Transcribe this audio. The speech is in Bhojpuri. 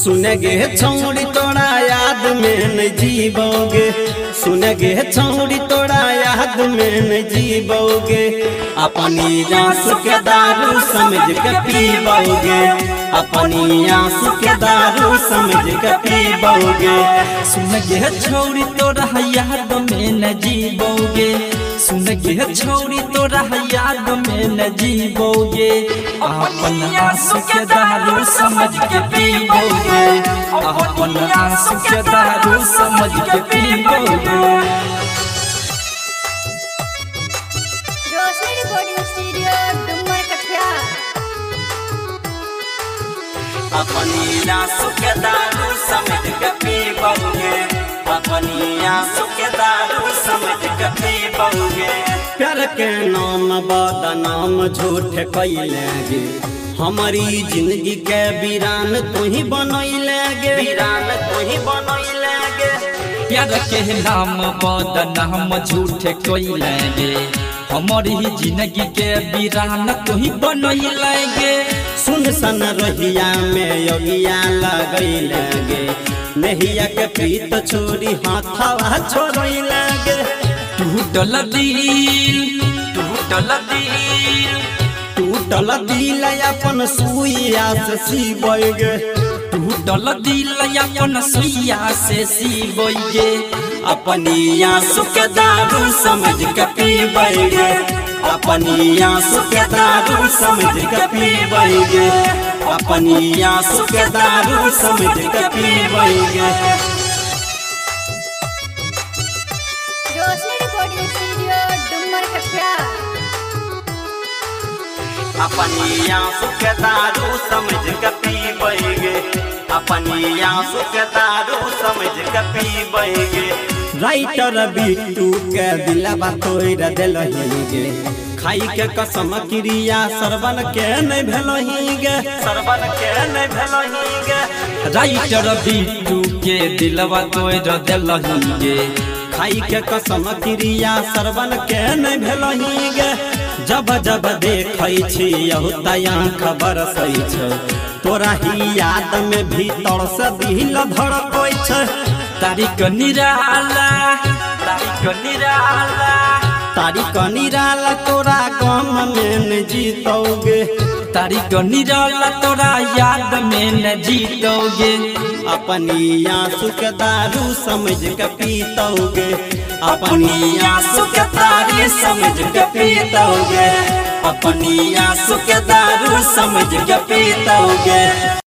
सुनगे छौड़ी तोड़ा याद में न जीवोगे, सुनगे छौड़ी तोड़ा याद में न जीवोगे। अपनी आंसू के दारू समझ के पीबोगे, अपनी आंसू के दारू समझ के पीबोगे। सुनगे छौड़ी तोरा याद में न जीवोगे, सुनगे छौड़ी तोरा याद में न जीवोगे। अपन आंसू के दारू समझ के पीबोगे, अपन आंसू के दारू समझ के पीबोगे। रोशनी रिकॉर्डिंग स्टूडियो डुमर कठिया। अपनी आंसू के दारू समझ के पीबोगे, अपनी आंसू के दारू समझ के पीबोगे। प्यार के नाम बदनाम झूठ कैलेगे, हमारी जिंदगी के वीरान तू ही बनैलेगे, वीरान तू ही बनैलेगे। प्यार के नाम बदनाम झूठ कैलेगे, हमारी जिंदगी के वीरान तू ही बनैलेगे। सुनसान रहिया में योगिया लगैलेगे, नहिया के प्रीत छोरी हाथवा छोड़ैलेगे। टूटल दिल, टूटल दिल, टूटल दिल अपन सुइया से सीबोगे, टूटल दिल अपन सुइया से सीबोगे। अपनी आंसू के दारू समझ के पीबोगे, अपनी आंसू के दारू समझ के पीबोगे, अपनी आंसू के दारू समझ के पीबोगे। रोशनी रिकॉर्डिंग स्टूडियो डुमर कठिया। अपनी आंसू के दारू समझ के पीबोगे, अपनी आंसू के दारू समझ के पीबोगे। राइटर बिट्टू के दिलवा तोड़ देलहिगे, खाई के कसम क्रिया सरवन के नहीं भेलहिगे, सरवन के नहीं भेलहिगे। राइटर बिट्टू के दिलवा तोड़ देलहिगे, खाई के कसम क्रिया सरवन के नहीं भेलहिगे। जब जब देखै छी यहुतया खबर सै छ, तोरा ही याद में भीतर से दिल धड़कै छ। तारीख निराला, तारीख निराला, तारीख निराला तोरा गम में न जीतोगे, तारीख निराला तोरा याद में न जीतोगे। अपनी आंसू के दारू समझ के पीतोगे, अपनी आंसू के दारू समझ के पीतोगे, अपनी आंसू के दारू समझ के पीतोगे।